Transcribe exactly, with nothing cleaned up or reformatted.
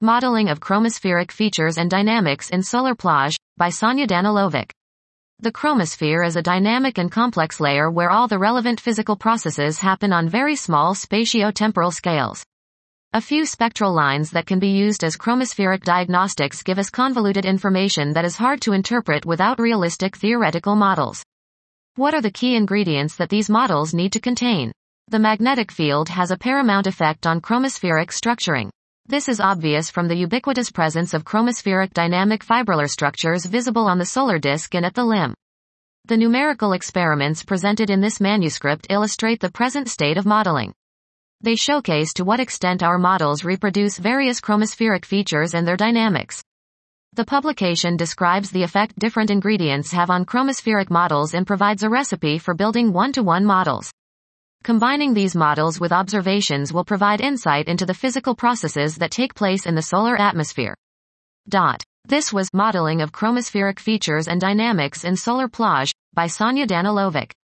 Modeling of Chromospheric Features and Dynamics in Solar Plage, by Sonja Danilovic. The chromosphere is a dynamic and complex layer where all the relevant physical processes happen on very small spatio-temporal scales. A few spectral lines that can be used as chromospheric diagnostics give us convoluted information that is hard to interpret without realistic theoretical models. What are the key ingredients that these models need to contain? The magnetic field has a paramount effect on chromospheric structuring. This is obvious from the ubiquitous presence of chromospheric dynamic fibrillar structures visible on the solar disk and at the limb. The numerical experiments presented in this manuscript illustrate the present state of modeling. They showcase to what extent our models reproduce various chromospheric features and their dynamics. The publication describes the effect different ingredients have on chromospheric models and provides a recipe for building one-to-one models. Combining these models with observations will provide insight into the physical processes that take place in the solar atmosphere. Dot. This was Modeling of Chromospheric Features and Dynamics in Solar Plage, by Sonja Danilovic.